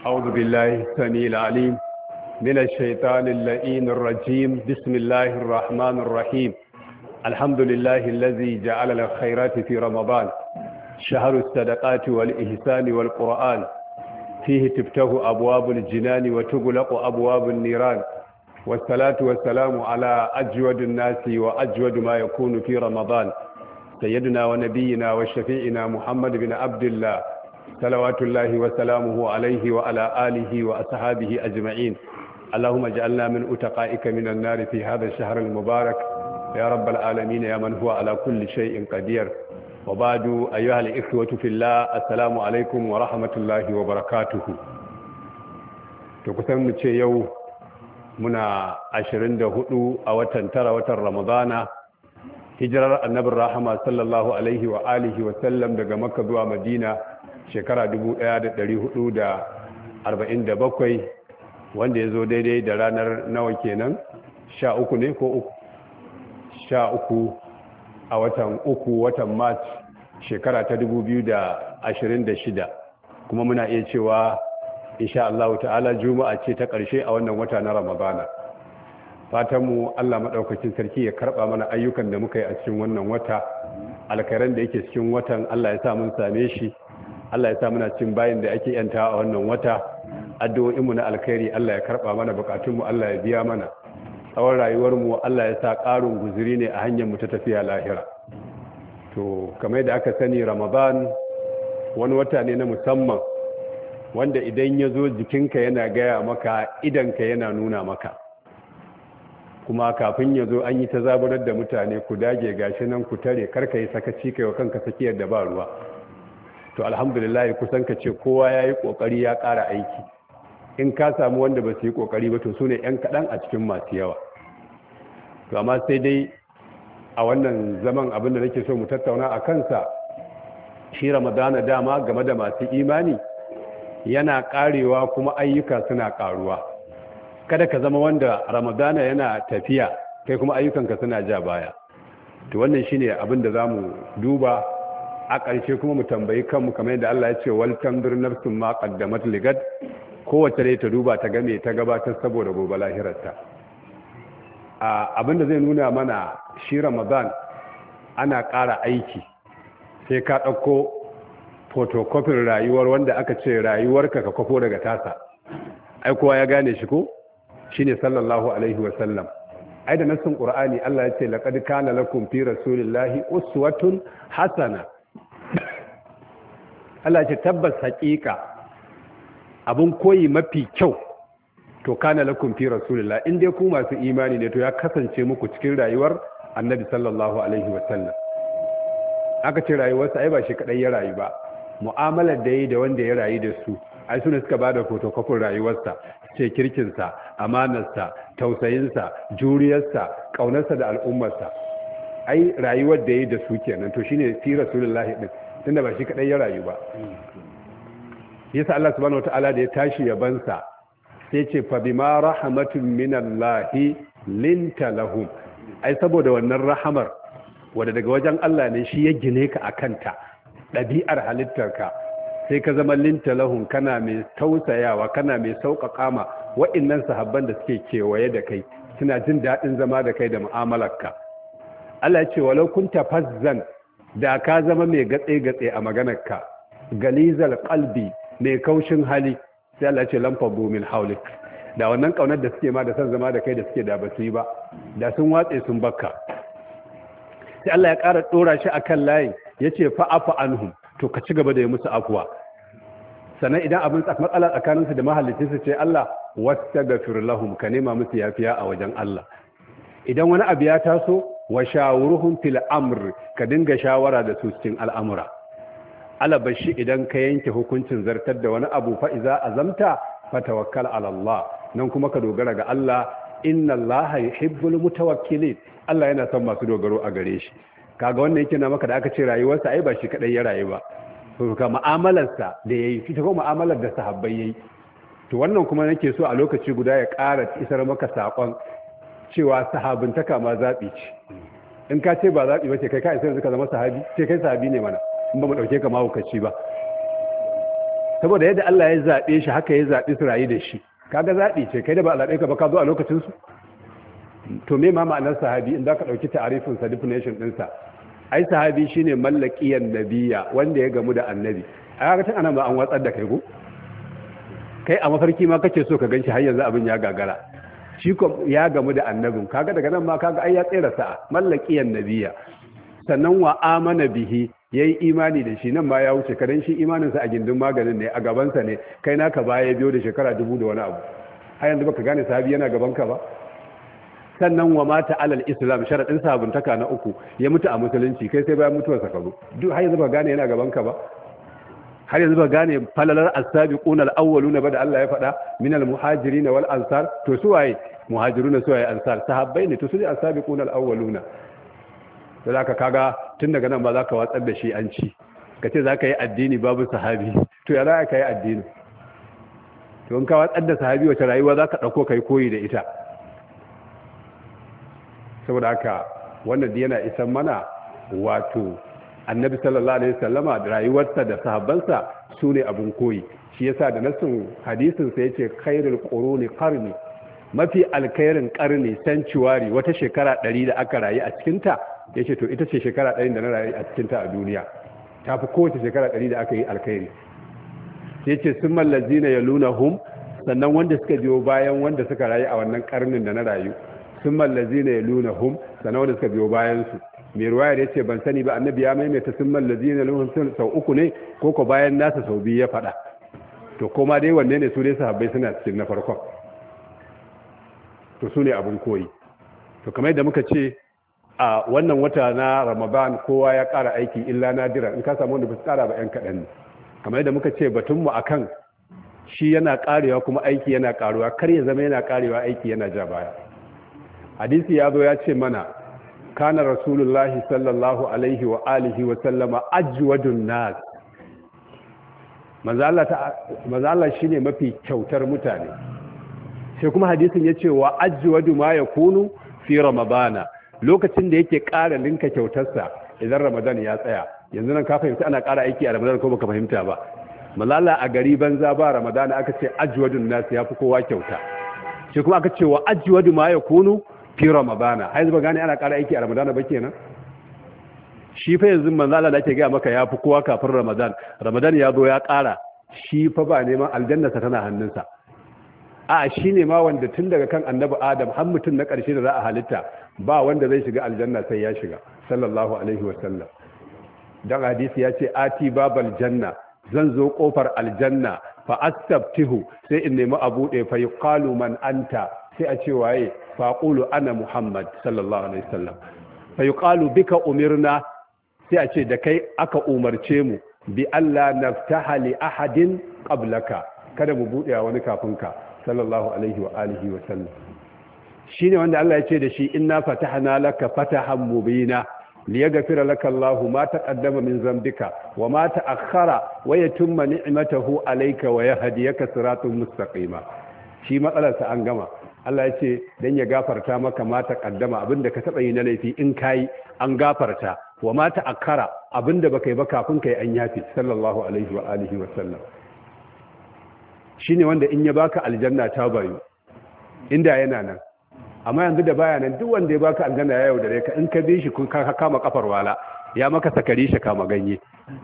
أعوذ بالله السميع العليم من الشيطان اللئيم الرجيم. بسم الله الرحمن الرحيم. الحمد لله الذي جعل الخيرات في رمضان شهر الصدقات والإحسان والقرآن، فيه تفتح أبواب الجنان وتغلق أبواب النيران، والصلاة والسلام على أجود الناس وأجود ما يكون في رمضان، سيدنا ونبينا وشفيعنا محمد بن عبد الله صلوات الله وسلامه عليه وعلى آله وأصحابه أجمعين. اللهم اجعلنا من أتقائك من النار في هذا الشهر المبارك يا رب العالمين، يا من هو على كل شيء قدير. وبعد أيها الإخوة في الله، السلام عليكم ورحمة الله وبركاته. تقسم يوم muna 24 a watan tara, watan Ramadana, hijirar annabin rahama sallallahu alaihi wa alihi wa sallam daga Makka zuwa Madina shekara 1447, wanda ya zo daidai da ranar nawa kenan 13 ne ko uku 13 a watan uku, watan March shekara ta 2026, kuma muna iya cewa insha Allah ta'ala juma'a ce ta ƙarshe a wannan wata na Ramadana. Fatanmu Allah maɗaukacin sarki ya karɓa mana ayyukan da muka yi a cikin wannan wata, alkhairan da yake cikin watan Allah ya sa mun same shi, Allah ya sa muna cikin bayin da ake yanta a wannan wata. Addu'o'inmu na alkhairi Allah ya karɓa mana, bukatunmu Allah ya biya mana, tsawon rayuwarmu Allah ya sa ƙarin guzuri ne a hanyar mu ta tafiya lahira. To kamar yadda aka sani, Ramadan wani wata ne na musamman wanda idan ya zo jikinka yana gaya maka, idanka yana nuna maka, kuma kafin ya zo an yi ta zaburar da mutane ku dage gashi nan ku tare, karka yi sakaci kai wa kanka sakiyar da ba ruwa. To alhamdulillah kusan ka ce kowa ya yi ƙoƙari ya ƙara aiki. In ka samu wanda ba su yi ƙoƙari ba to su ne 'yan kaɗan a cikin masu yawa. To amma sai dai a wannan zaman abin da nake so mu tattauna a kansa, shi Ramadana dama game da masu imani yana karewa kuma ayyuka suna karuwa. Kada ka zama wanda Ramadana yana tafiya kai kuma ayyukanka suna ja baya. To wannan shine abin da zamu duba a ƙarshe, kuma mu tambayi kanmu kamar yadda Allah ya ce wal tanzur nafsun ma qaddamat ligad, kowace rai ta duba ta game ta gabatar saboda gobe lahirarta. Abin da zai nuna mana shi Ramadan ana ƙara aiki, sai ka ɗauko fotokofin rayuwar wanda aka ce rayuwarka ka kwafo daga tasa. Ai kowa ya gane shi ko? Shine sallallahu alaihi wasallam. Ai da nassin Qur'ani Allah ya ce laqad kana lakum fi rasulillahi uswatun hasana. Allah ya ce tabbas haƙiƙa abun koyi mafi kyau to kana lakum fi rasulillahi, in dai ku masu imani ne to ya kasance muku cikin rayuwar Annabi sallallahu alaihi wasallam. Aka ce rayuwarsa ai ba shi kadai ya rayu ba, mu'amalar da yi da wanda ya rayu da su ai suna suka ba da fotokofin rayuwarsa, ce kirkinsa, amanarsa, tausayinsa, juriyarsa, ƙaunarsa da al'ummarsa. Ai rayuwar da yi da su kenan, to shine fi rasulullahi din, tunda ba shi kadai ya rayu ba. Yasa Allah subhanahu wataala da ya tashi yabansa sai ce fa bima rahmatin minallahi linta lahum. Ai saboda wannan rahamar wanda daga wajen Allah ne, shi ya gine ka akanta, ɗabi'ar halittarka, sai ka zama linta lahun, kana mai tausayawa, kana mai sauƙaƙa ma waɗannan sahabban da suke kewaye da kai, suna jin daɗin zama da kai da mu'amalarka. Allah ya ce walau kunta fazzan, da ka zama mai gatse-gatse a maganarka, galizal qalbi, mai kaushin hali, sai Allah ya ce lam faddu min hawlik, da wannan kaunar da suke ma da san zama da kai da suke da basu yi ba, da sun watse sun bakka. Sai Allah ya ƙara ɗora shi akan layin, ya ce fa'afa anhum, to ka ci gaba da yi musu afuwa. Sannan idan abin matsala tsakaninsu da mahalicinsu ce Allah, wasta ga lahum, ka nema musu yafiya a wajen Allah. Idan wani abu ya taso, wa shawuruhum fil amr, ka dinga shawara da su cikin al'amura. Alabashi idan ka yanke hukuncin zartar da wani abu fa'iza azamta, fa tawakkal ala Allah, nan kuma ka dogara ga Allah, inna Allah yuhibbul mutawakkilin. Allah yana son masu dogaro a gare shi. Kaga wannan yake na maka da aka ce rayuwarsa ai ba shi kadai ya rayu ba, to ka mu'amalarsa da yayi, fita ko mu'amalar da sahabbai yayi. To wannan kuma nake so a lokaci guda ya ƙara isar maka sakon cewa sahabintaka ma zabi ce. In ka ce ba zabi bace kai ka isa yanzu ka zama sahabi, sai kai sahabi ne mana, in ba mu dauke ka mahaukaci ba. saboda yadda Allah ya zaɓe shi haka ya zaɓi su rayu da shi, kaga zaɓi ce kai da ba a zaɓe ka ba ka zo a lokacin su. To me ma ma'anar sahabi in za ka ɗauki ta'arifin sa definition ɗinsa, ai sahabi shine mallakiyan nabiya wanda ya gamu da annabi. A ga tun anan ba an watsar da kai ko kai a mafarki ma kake so ka ganshi har yanzu abin ya gagara, shi ko ya gamu da annabin, kaga daga nan ma kaga ai ya tsira sa'a mallakiyan nabiya. Sannan wa amana bihi yayi imani da shi, nan ma ya wuce kadan shi imaninsa a gindin maganin ne, a gabansa ne, kai naka baya biyo da shekara 2000 da wani abu, har yanzu baka gane sahabi yana gaban ka ba. Sannan wa mata alal islam, sharadin sabuntaka na uku, ya mutu a musulunci, kai sai bayan mutuwarsa ka zo, duk har yanzu baka gane yana gaban ka ba, har yanzu baka gane falalar as-sabiquna al-awwaluna ba da Allah ya faɗa min al-muhajirin wal ansar. To su waye muhajiruna, su waye ansar? Sahabbai ne, to su ne as-sabiquna al-awwaluna. da za ka kaga tun daga nan ba za ka watsar da shi an ci ka ce za ka yi addini babu sahabi, to ya za ka yi addini? to in ka watsar da sahabi wace rayuwa za ka ɗauko ka yi koyi da ita? saboda haka wannan yana isan mana wato annabi sallallahu alaihi wasallama da rayuwarsa da sahabbansa su ne abin koyi. shi yasa da nasin hadisin sa yace khairul quruni qarni, mafi alkhairin qarni sanctuary, wata shekara 100 da aka rayu a cikin ta, ya ce to ita ce shekara 100 da na rayu a cikinta a duniya, ta fi kowace shekara 100 da aka yi alkhairi. ya ce sun mallazi na yalunahum, sannan wanda suka biyo bayan wanda suka rayu a wannan karnin da na rayu, sun mallazi na yalunahum, sannan wanda suka biyo bayansu. mai ruwayar ya ce ban sani ba annabi ya maimaita sun mallazi na yalunahum sau uku ne ko ko bayan nasa sau biyu ya faɗa. to koma dai wanne ne su dai sahabbai suna cikin na farkon, to su ne abin koyi. to kamar yadda muka ce a wannan wata na Ramadan kowa ya ƙara aiki illa nadira, in ka samu wanda ba su ƙara ba 'yan kaɗan ne. kamar yadda muka ce batunmu a kan shi yana ƙarewa kuma aiki yana ƙaruwa, kar ya zama yana ƙarewa aiki yana ja baya. hadisi ya zo ya ce mana kana rasulullahi sallallahu alaihi wa alihi wa sallama ajwadun nas, manzo Allah shine mafi kyautar mutane. sai kuma hadisin ya ce wa ajwadu ma yakunu fi ramadana, lokacin da yake ƙara linka kyautarsa idan Ramadan ya tsaya. yanzu nan ka fahimta ana ƙara aiki a Ramadan ko baka fahimta ba? malala a gari banza ba Ramadan aka ce ajwadun nas ya fi kowa kyauta, shi kuma aka ce wa ajwadu ma yakunu fi Ramadan. har yanzu ba gane ana ƙara aiki a Ramadan ba kenan? shi fa yanzu malala da ake ga maka ya fi kowa kafin Ramadan ya zo ya ƙara, shi fa ba neman aljannarsa tana hannunsa. a shi ne ma wanda tun daga kan annabi Adam har mutum na ƙarshe da za a halitta ba wanda zai shiga aljanna sai ya shiga, sallallahu alaihi wasallam. dan hadisi ya ce ati babal janna, zan zo kofar aljanna fa astabtihu, sai in nemi a buɗe, fa yuqalu man anta, sai a ce waye, fa aqulu ana Muhammad sallallahu alaihi wasallam. fa yuqalu bika umirna, sai a ce da kai aka umarce mu, bi alla naftaha li ahadin qablaka, kada mu buɗe wani kafin ka, sallallahu alaihi wa alihi wa sallam. shine wanda Allah ya ce da shi inna fatahna laka fatahan mubina liyaghfira laka Allahu ma taqaddama min zambika wa ma ta'akhkhara wa yatimma ni'matahu alayka wa yahdiyaka siratan mustaqima. shi matsalar sa an gama. Allah ya ce dan ya gafarta maka ma taqaddama, abinda ka taba yi na laifi in kai an gafarta, wa ma ta'akhkhara, abinda baka yi ba kafin kai an yafi, sallallahu alaihi wa alihi wa sallam. shine wanda in ya baka aljanna ta bayu inda yana nan, amma yanzu da baya nan duk wanda ya baka aljanna ya yaudare ka, in ka bi shi kun ka kama kafar wala, ya maka sakari shi kama ganye.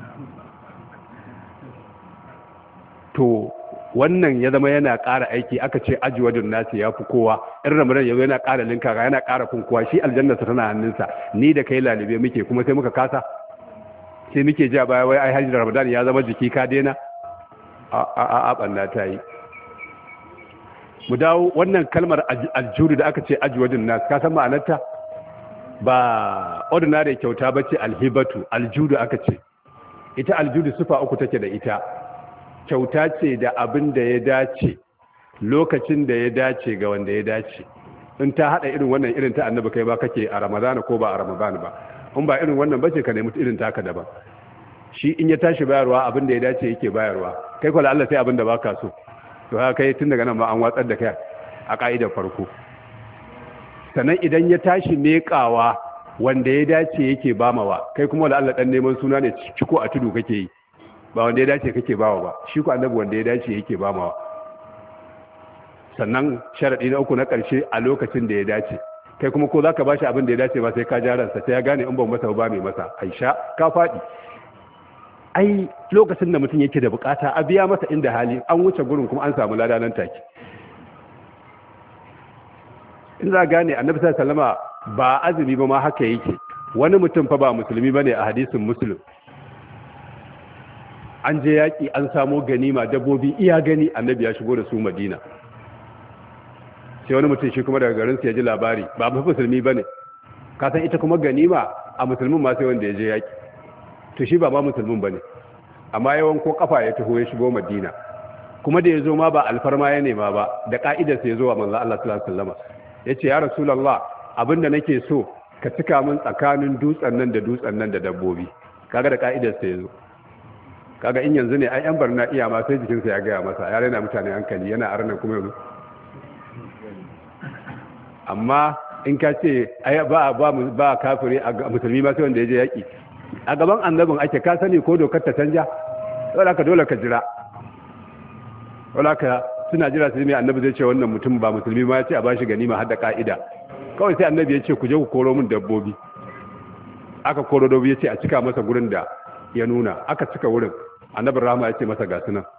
to wannan ya zama yana ƙara aiki, aka ce ajwadun nasi ya fi kowa. in Ramadan yazo yana ƙara linka ga yana ƙara kunkuwa, shi aljanna sa tana hannunsa, ni da kai lalibe muke kuma sai muka kasa, sai muke ja baya wai ai hajji Ramadan ya zama jiki ka daina. a banna ta yi. mu dawo wannan kalmar aljudu da aka ce ajwadun nas, ka san ma'anarta? ba ordinary kyauta bace alhibatu, aljudu aka ce. ita aljudu sufa uku take da ita. kyauta ce da abin da ya dace lokacin da ya dace ga wanda ya dace. in ta hada irin wannan irin ta annabi kai ba kake a Ramadana ko ba a Ramadana ba, in ba irin wannan bace ka nemi irin taka daban. shi in ya tashi bayarwa abin da ya dace yake bayarwa, kai kwallo Allah sai abin da baka so. to haka kai tun daga nan ma an watsar da kai a ka'idar farko. sannan idan ya tashi mekawa wanda ya dace yake bamawa, kai kuma wala Allah dan neman suna ne ciko a tudu kake yi, ba wanda ya dace kake bawa ba, shi ku annabi wanda ya dace yake ba mawa. Sannan sharadi na uku na ƙarshe a lokacin da ya dace, kai kuma ko zaka bashi abin da ya dace ba sai ka jaransa sai ya gane in ban masa ba mai masa, Aisha ka faɗi. Ai lokacin da mutum yake da bukata a biya masa inda hali, an wuce gurin kuma an samu lada nan take. In za gane annabi sallallahu alaihi wasallam ba azumi ba ma haka yake. Wani mutum fa ba musulmi bane a hadisin Muslim, an je yaki an samo ganima dabbobi iya gani, annabi ya shigo da su Madina. Sai wani mutum shi kuma daga garin sa ya ji labari, ba musulmi bane, ka san ita kuma ganima a musulmin ma sai wanda ya je yaki, to shi ba ma musulmin bane, amma yawan ko kafa ya taho ya shigo Madina, kuma da ya zo ma ba alfarma ya nema ba, da ka'idar sa ya zo wa manzo Allah sallallahu alaihi wasallam, yace ya rasulullah abinda nake so ka cika min tsakanin dutsen nan da dabbobi. Kaga da ka'idar sa ya zo. Kaga in yanzu ne ai yan barna iya ma sai jikinsa ya gaya masa, ya raina mutane hankali, yana arna kuma yanzu. Amma in ka ce ai ba kafiri a musulmi ma sai wanda ya je yaki, a gaban annabin ake, ka sani ko dokar ta canja, dole ka jira, suna jira sai mai annabi zai ce wannan mutum ba musulmi ma ya ce a bashi ganima har da ka'ida. Kawai sai annabi ya ce ku je ku koro min dabbobi. Aka koro dabbobi ya ce a cika masa gurin da ya nuna, aka cika wurin, annabin rahama ya ce masa ga sunan.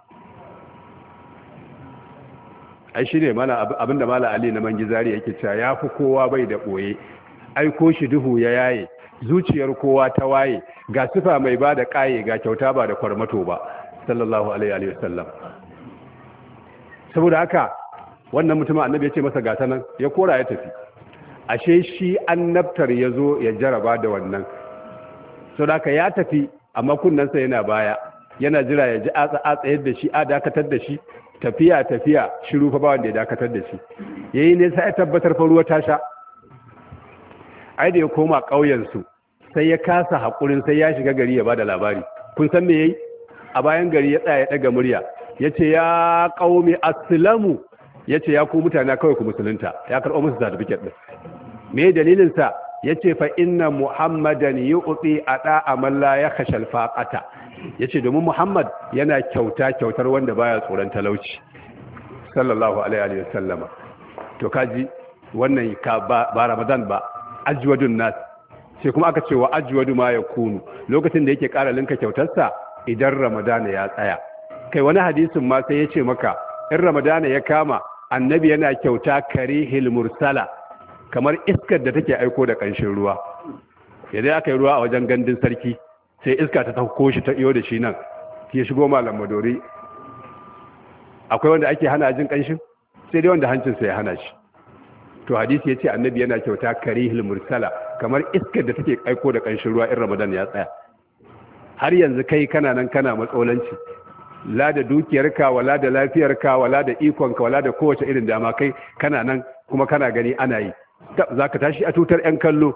Ai shi ne abinda mala Ali na Mangizari yake cewa ya fi kowa bai da ɓoye, ai ko shi duhu ya yaye, zuciyar kowa ta waye, ga sifa mai ba da ƙaye, ga kyauta ba da kwarmato ba, sallallahu alaihi wasallam. Saboda haka wannan mutumin annabi ya ce masa gata nan, ya kora ya tafi. Ashe shi annabtar ya zo ya jaraba da wannan. Saboda haka ya tafi amma kunnensa yana baya, yana jira ya ji a tsayar da shi, a dakatar da shi, tafiya shiru fa ba wanda ya dakatar da shi. Yayi ne sai ya tabbatar fa ruwa ta sha. Ai da ya koma ƙauyensu sai ya kasa haƙurin sai ya shiga gari ya bada labari. Kun san me yayi? A bayan gari ya tsaya ya daga murya, yace ya qaumi aslamu, yace ya ku mutane kawai ku musulunta, ya karɓo musu certificate din. Me dalilin sa? Yace fa inna muhammadan yu'ti ata man la yakhsha al-faqata, yace domin Muhammad yana kyautar wanda baya tsoron talauci, sallallahu alaihi wasallama. To kaji wannan ka ba Ramadan ba, ajwadun nas, sai kuma aka ce wa ajwadu ma yakunu, lokacin da yake ƙara linka kyautarsa idan Ramadan ya tsaya. Kai wani hadisin ma sai yace maka in Ramadan ya kama annabi yana kyauta karihil mursala, kamar iskar da take aiko da ƙanshin ruwa. Idan aka yi ruwa a wajen gandun sarki sai iska ta tauko shi ta iyo da shi nan, ya shigo Malam Madori. Akwai wanda ake hana jin ƙanshin? Sai dai wanda hancinsa ya hana shi. To hadisi ya ce annabi yana kyauta karihil mursala, kamar iskar da take aiko da ƙanshin ruwa in Ramadan ya tsaya. Har yanzu kai kana nan kana matsolanci, la da dukiyarka wala da lafiyarka wala da ikonka wala da kowace irin dama, kai kana nan kuma kana gani ana yi, za ka tashi a tutar 'yan kallo.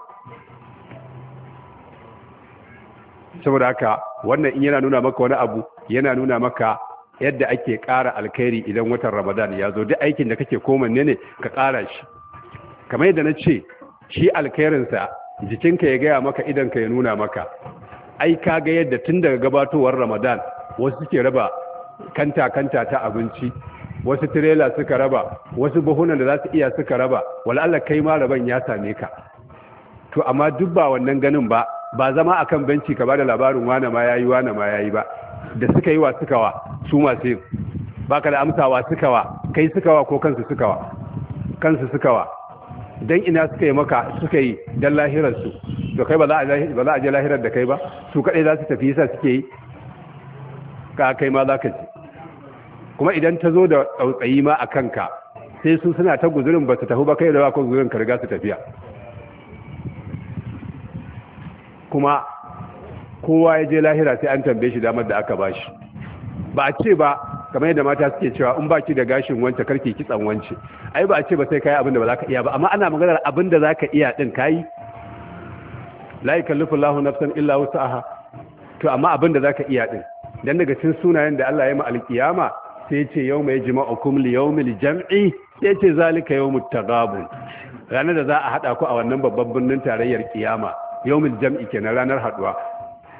Saboda haka wannan in yana nuna maka wani abu, yana nuna maka yadda ake ƙara alkhairi idan watan Ramadan ya zo. Duk aikin da kake komanne ne ka ƙara shi, kamar yadda na ce shi alkhairinsa jikinka ya gaya maka, idanka ya nuna maka. Ai ka ga yadda tun daga gabatowar Ramadan wasu suke raba kanta ta abinci, wasu tirela suka raba, wasu buhunan da za su iya suka raba, wala Allah kai ma raban ya same ka. To amma duk ba wannan ganin ba zama akan benci ka bada labarin wane ma yayi ba, da suka yi wa suka wa su masu yin, baka da amsawa suka wa, kai suka wa ko kansu suka wa, dan ina suka yi maka, suka yi dan lahirar su, to kai ba za a je lahirar da kai ba, su kadai za su tafi yasa suke yi, ka kai ma za ka ji. Kuma idan ta zo da tsautsayi ma a kanka, sai su suna ta guzurin ba su tafi ba, kai da ba ko guzurin ka riga su tafiya. Kuma kowa ya je lahira sai an tambaye shi damar da aka bashi. Ba a ce ba kamar yadda mata suke cewa in baki da gashin wance karki kitsan wance, ai ba a ce ba sai kai abin da ba za ka iya ba, amma ana maganar abin da za ka iya din kai. La yukallifu Allahu nafsan illa wus'aha. To amma abin da za ka iya din, dan daga cikin sunayen da Allah ya ma alkiyama sai ya ce yawma yajma'ukum li yawmil jam'i, sai ya ce zalika yawmut taghabun, ranar da za a hada ku a wannan babban birnin tarayyar kiyama, yawmil jam'i kenan, ranar haduwa.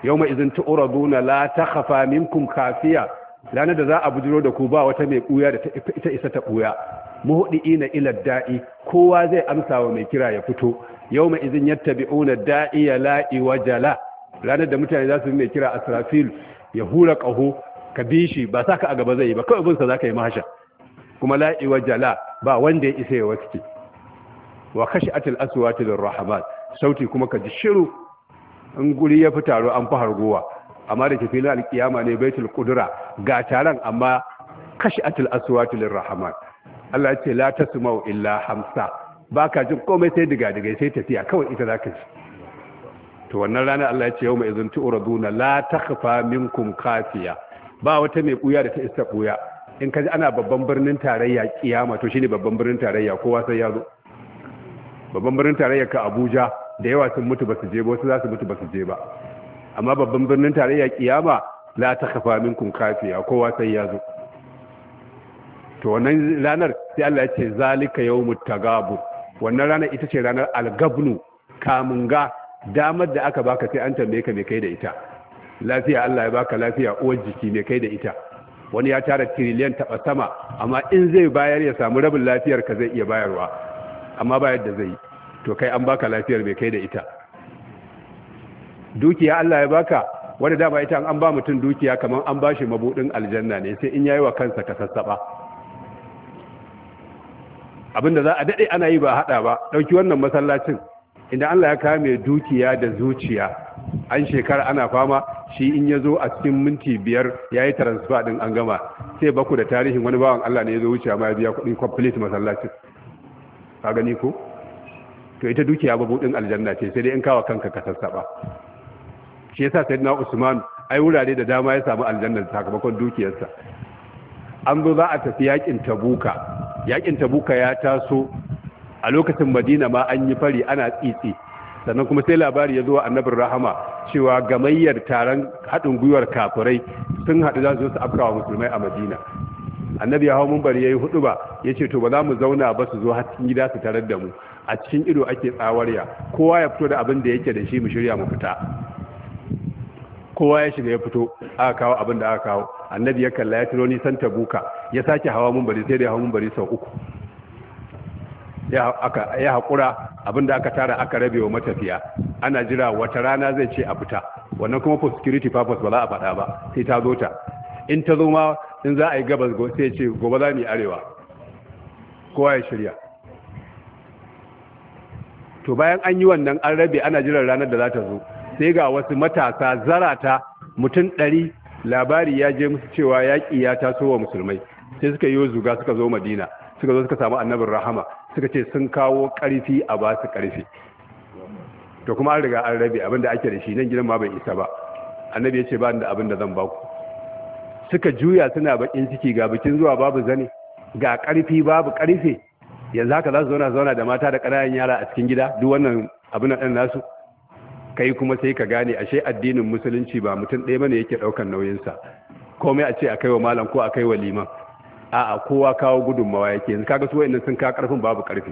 yawma idhin tu'raduna la takhafa minkum khafiya ranar da za a bujiro da ku ba wata mai buya da ita isa ta buya muhdiina ila da'i kowa zai amsa wa mai kira ya fito yawma idhin yattabi'una da'iya la'i wajala ranar da mutane za su yi mai kira Asrafil ya hura qaho ka bi shi ba saka a gaba zai yi ba kawai bin sa zaka yi mahasha kuma la'i wajala ba wanda ya isa ya waske wa khashi'atil aswati lirrahman sauti kuma ka ji shiru in guri ya fi taro an fi hargowa amma da ke filin alkiyama ne baitul qudra ga taron amma khashi'atil aswati lirrahman Allah ya ce la tasma'u illa hamsa baka jin komai sai diga sai tafiya kawai ita zaka ji to wannan rana Allah ya ce yawma idhin tu'raduna la takhfa minkum khafiya ba wata mai buya da ta isa buya in kaji ana babban birnin tarayya kiyama to shine babban birnin tarayya kowa sai ya zo babban birnin tarayya ka Abuja da yawa sun mutu basu je ba wasu za su mutu basu je ba amma babban birnin tarayya kiyama la takhfa minkum khafiya kowa sai ya zo to wannan ranar sai Allah ya ce zalika yawmut tagabun wannan ranar ita ce ranar algabnu kamunga damar da aka baka sai an tambaye ka me kai da ita lafiya Allah ya baka lafiya uwar jiki me kai da ita wani ya tara tiriliyan taba sama amma in zai bayar ya samu rabin lafiyar ka zai iya bayarwa amma ba yadda zai to kai an baka lafiyar me kai da ita dukiya Allah ya baka wanda dama ita an ba mutum dukiya kamar an bashi mabudin aljanna ne sai in yayi wa kansa ka sassaba abinda za a dade ana yi ba hada ba dauki wannan masallacin idan Allah ya kame dukiya da zuciya an shekara ana fama shi in yazo a cikin minti 5 yayi transfer din an gama sai baku da tarihin wani bawan Allah ne yazo wuciya ma ya biya kudin complete masallacin ka gani ko to ita dukiya mabudin aljanna ce sai dai in kawo kanka ka sassaba shi yasa sayyidina Usman ai wurare da dama ya samu aljanna sakamakon dukiyarsa an zo za a tafi yakin tabuka ya taso a lokacin Madina ma an yi fari ana tsitsi sannan kuma sai labari ya zo annabin rahama cewa gamayyar taron haɗin gwiwar kafirai sun haɗu za su afkawa musulmai a Madina annabi ya hawo munbari yayi huduba yace to ba za mu zauna ba su zo har cikin gida su tarar da mu a cikin ido ake tsawarya kowa ya fito da abin da yake da shi mu shirya mu fita kowa ya shiga ya fito aka kawo abin da aka kawo annabi ya kalla ya tuno nisan tabuka ya sake hawa munbari sai da hawa munbari sau 3 ya haƙura abin da aka tara aka rabe wa matafiya ana jira wata rana zai ce a fita wannan kuma for security purpose ba za a faɗa ba sai ta zo ta in ta zo ma in za a yi gabas sai ce gobe za mu yi arewa kowa ya shirya to bayan an yi wannan an rabe ana jiran ranar da za ta zo sai ga wasu matasa zarata mutum 100 labari ya je musu cewa yaƙi ya taso wa musulmai sai suka yi zuga suka zo Madina suka zo suka samu annabin rahama suka ce sun kawo ƙarfi a ba su ƙarfi to kuma an riga an rabe abinda ake da shi nan gidan ma bai isa ba annabi ya ce ba da abin da zan ba ku suka juya suna bakin ciki ga bikin zuwa babu zane ga ƙarfi babu ƙarfe yanzu haka za su zauna da mata da ƙananan yara a cikin gida duk wannan abin nan nasu kai kuma sai ka gane ashe addinin musulunci ba mutum ɗaya bane yake ɗaukar nauyinsa komai a ce a kai wa malam ko a kai wa liman a'a kowa kawo gudunmawa yake yanzu kaga su wayannan sun kawo ƙarfin babu ƙarfi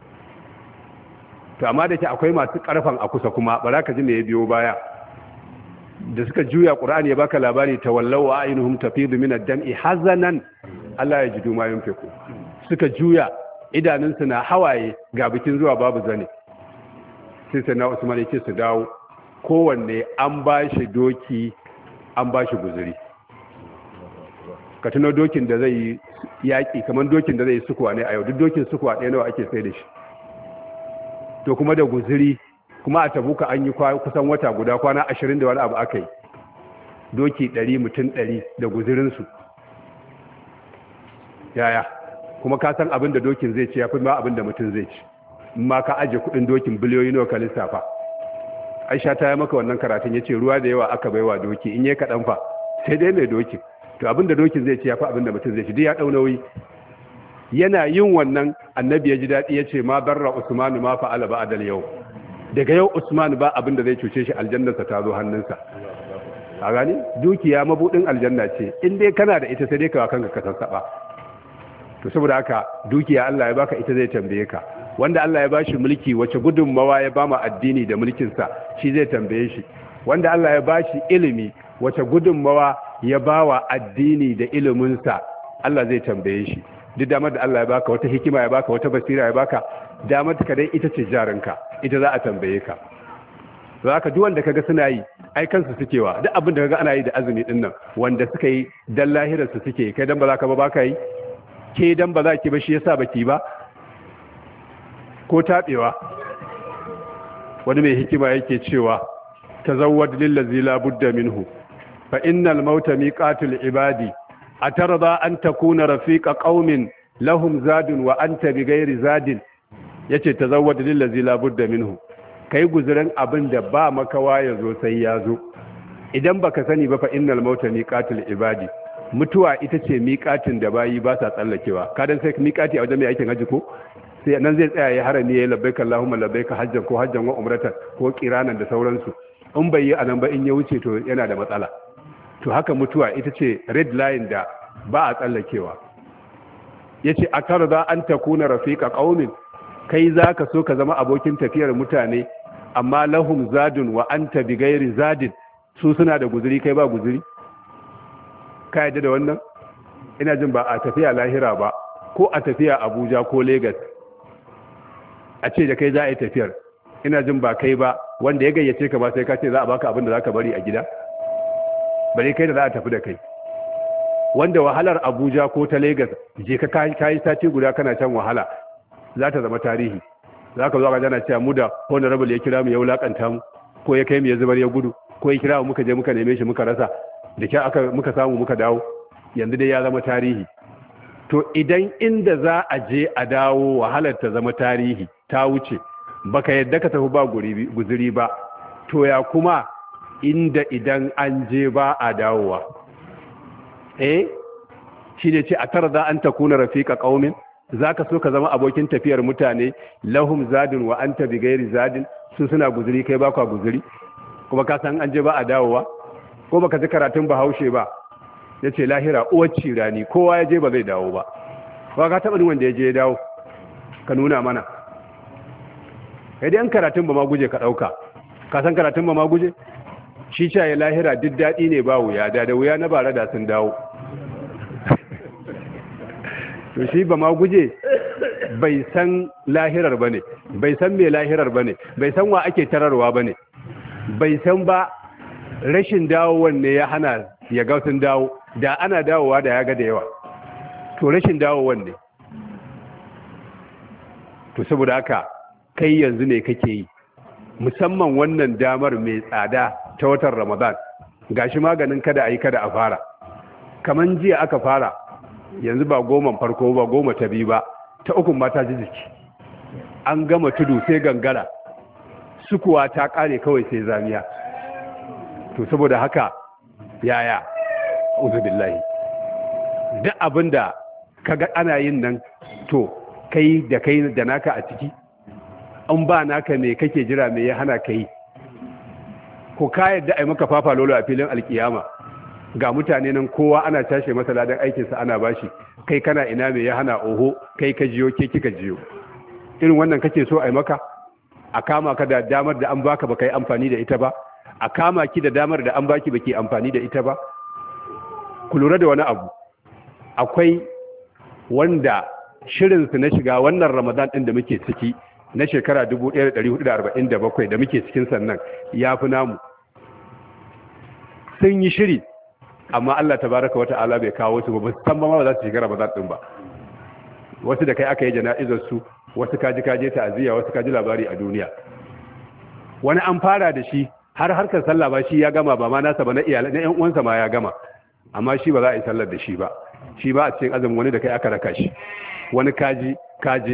to amma da ke akwai masu ƙarfan a kusa kuma bara ka ji me ya biyo baya da suka juya Qur'ani ya baka labari tawallaw wa a'inuhum tafidu min ad-dam'i hazanan Allah ya jidu ma yunfiku suka juya idanunsu na hawaye ga bikin zuwa babu zane sai na Usman yake su dawo kowanne an ba shi doki an ba shi guzuri ka tuno dokin da zai yaƙi kamar dokin da zai sukuwa ne a yau duk dokin sukuwa ɗaya nawa ake sai da shi to kuma da guzuri kuma a tabuka an yi kusan wata guda kwana 20 da wani abu aka yi doki 100 mutum 100 da guzurinsu yaya kuma ka san abin da dokin zai ci ya fi ma abin da mutum zai ci ma ka aje kudin dokin biliyoyi nawa ka lissafa Aisha ta yi maka wannan karatun yace ruwa da yawa aka baiwa doki in yayi kadan fa sai dai mai doki to abinda dokin zai ci ya fi abinda mutum zai ci duk ya dau nauyi yana yin wannan annabi ya ji dadi yace ma barra usman ma fa'ala ba'da al-yau daga yau usman ba abinda zai cuce shi aljannarsa ta zo hannunsa a gani dukiya mabudin aljanna ce in dai kana da ita sai dai ka kanka ka sassaba to saboda haka dukiya Allah ya baka ita zai tambaye ka wanda Allah ya bashi mulki wace gudunmawa ya bama addini da mulkinsa shi zai tambaye shi wanda Allah ya bashi ilimi wace gudunmawa ya bawa addini da iliminsa Allah zai tambaye shi. Duk damar da Allah ya baka, wata hikima ya baka, wata basira ya baka, damar ka dai ita ce jarinka, ita za a tambaye ka. Za ka duk wanda kaga suna yi ai kansu suke wa, duk abin da kaga ana yi da azumi din nan wanda suka yi dan lahirar su suke, kai dan ba za ka ba baka yi, ke dan ba za ki ba shi yasa baki ba, ko tabewa. Wani mai hikima yake cewa tazawwad lillazi la budda minhu fa innal mauta miqatul ibadi atarda an takuna rafiqa qaumin lahum zadun wa anta bighairi zadin. Yace tazawwad lillazi la budda minhu, kai guzurin abin da ba makawa ya zo sai ya zo. Idan baka sani ba fa innal mauta miqatul ibadi, mutuwa ita ce miqatin da bayi ba sa tsallakewa. Kadan sai miqati a wajen mai aikin haji ko sai nan zai tsaya ya harami ya labbaika Allahumma labbaika hajjan ko hajjan wa umratan ko qiranan da sauransu. In bai yi anan ba in ya wuce to yana da matsala. To haka mutuwa ita ce red line da ba a tsallakewa. Yace akarza an takuna rafiqa qaumin, kai zaka so ka zama abokin tafiyar mutane amma lahum zadun wa anta bighairi zadin, su suna da guzuri kai ba guzuri. Ka yadda da wannan? Ina jin ba a tafiya lahira ba, ko a tafiya Abuja ko Lagos a ce da kai za a yi tafiyar, ina jin ba kai ba wanda ya gayyace ka ba sai ka ce za a baka abin da za ka bari a gida, bare kai da za a tafi da kai. Wanda wahalar Abuja ko ta Lagos je ka kayi sati guda kana can wahala, za ta zama tarihi. Za ka zo ka jana cewa mu da honorable ya kira mu ya wulakanta mu, ko ya kai mu ya zubar ya gudu, ko ya kira mu muka je muka neme shi muka rasa, da kyau muka samu muka dawo, yanzu dai ya zama tarihi. To idan inda za a je a dawo wahalar ta zama tarihi ta wuce, baka yadda ka tafi ba guzuri ba, to ya kuma inda idan an je ba a dawowa. Shi ne ce a tara za an takuna rafiqa qaumin, zaka so ka zama abokin tafiyar mutane lahum zadin wa anta bighairi zadin, su suna guzuri kai ba ka guzuri, kuma ka san an je ba a dawowa. Ko baka ji karatun Bahaushe ba, yace lahira uwar cirani, kowa ya je ba zai dawo ba. Ba ka taba wanda ya je ya dawo, ka nuna mana. Kai dai an karatun ba ma guje ka dauka, ka san karatun ba ma guje shi ce ya lahira duk daɗi ne ba wuya, da wuya na bara da sun dawo. To shi ba ma guje bai san lahirar ba ne, bai san me lahirar ba ne, bai san wa ake tararwa ba ne, bai san ba rashin dawowan ne ya hana ya ga sun dawo, da ana dawowa da ya ga da yawa. To rashin dawowan ne. To saboda haka kai yanzu ne kake yi, musamman wannan damar mai tsada ta watan Ramadan, gashi maganin kada a yi kada a fara. Kaman jiya aka fara, yanzu ba goman farko ba, goma ta biyu ba, ta ukun ma ta ji jiki. An gama tudu sai gangara, sukuwa ta kare kawai sai zamiya. To saboda haka yaya uzubillahi, duk abinda kaga ana yin nan, to kai da naka a ciki, an ba naka me kake jira, me ya hana kai? Ko ka yadda ai maka fafa lolo a filin alkiyama, ga mutane nan kowa ana tashe masa ladan aikinsa ana bashi, kai kana ina, me ya hana? Oho, kai ka jiyo, ke kika jiyo. Irin wannan kake so ai maka? A kama ka da damar da an baka baka yi amfani da ita ba, a kama ki da damar da an baki baki amfani da ita ba. Ku lura da wani abu, akwai wanda shirinsu na shiga wannan Ramadan ɗin da muke ciki na shekara 1447 da muke cikin sannan ya fi namu. Sun yi shiri, amma Allah tabaraka wa ta'ala bai kawo su ba, san ba za su shiga Ramadan ɗin ba. Wasu da kai aka yi jana'izar su, wasu kaje ta'aziyya, wasu kaji labari a duniya. Wani an fara da shi har harkar sallah ba shi ya gama, ba ma nasa ba na iyalai na ƴan uwansa ma ya gama, amma shi ba za a yi sallar da shi ba. Shi ba a cikin azumin wani da kai aka raka shi, wani kaje.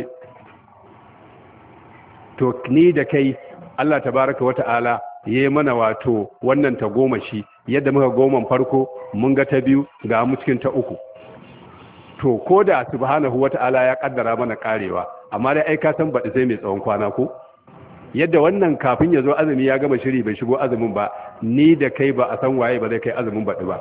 To ni da kai Allah tabaraka wa ta'ala yayi mana wato wannan ta goma shi, yadda muka goman farko mun ga ta biyu, ga mu cikin ta uku. To ko da subhanahu wa ta'ala ya kaddara mana karewa, amma dai ai ka san baɗi sai mai tsawon kwana ko? Yadda wannan kafin ya zo azumi ya gama shiri bai shigo azumin ba, ni da kai ba a san waye ba zai kai azumin baɗi ba.